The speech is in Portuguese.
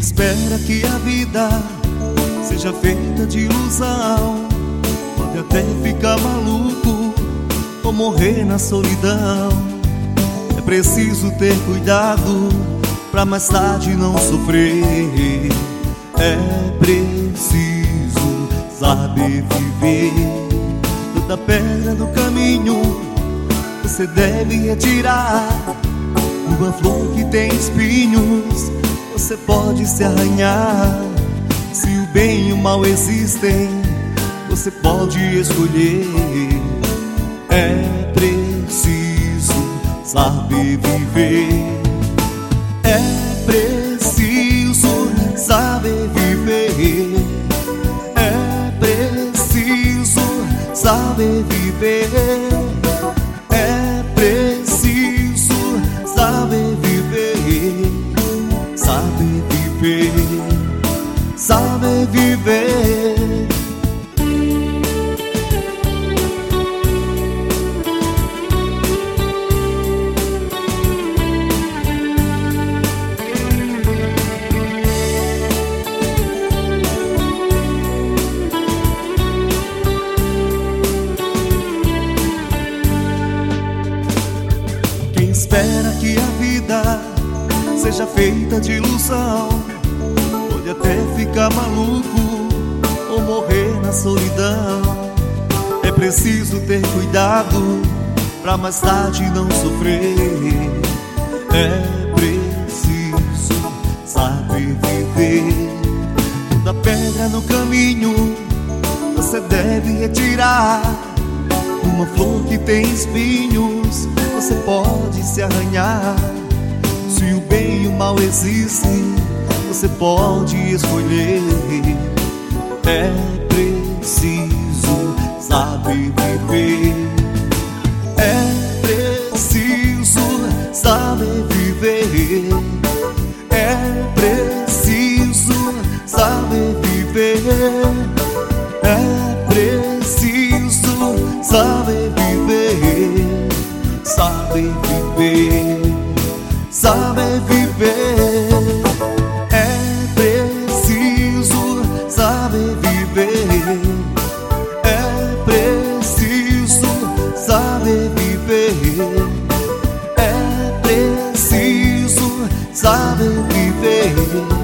espera que a vida seja feita de ilusão pode até ficar maluco ou morrer na solidão. É preciso ter cuidado pra mais tarde não sofrer. É preciso saber viver. Toda pedra do caminho você deve retirar. Uma flor que tem espinhos você pode se arranhar. Se o bem e o mal existem, você pode escolher. É preciso saber viver. É preciso saber viver. É preciso saber viver. É preciso saber viver. Saber viver. Saber viver. Quem espera que a vida seja feita de ilusão pode até ficar maluco ou morrer na solidão. É preciso ter cuidado pra mais tarde não sofrer. É preciso saber viver. Toda pedra no caminho você deve retirar. Uma flor que tem espinhos você pode se arranhar. Se o bem e o mal existem, você pode escolher. É preciso saber viver. É preciso saber viver. É preciso saber viver. É preciso saber viver. Saber viver. Saber viver. É preciso saber viver. É preciso saber viver. É preciso saber viver.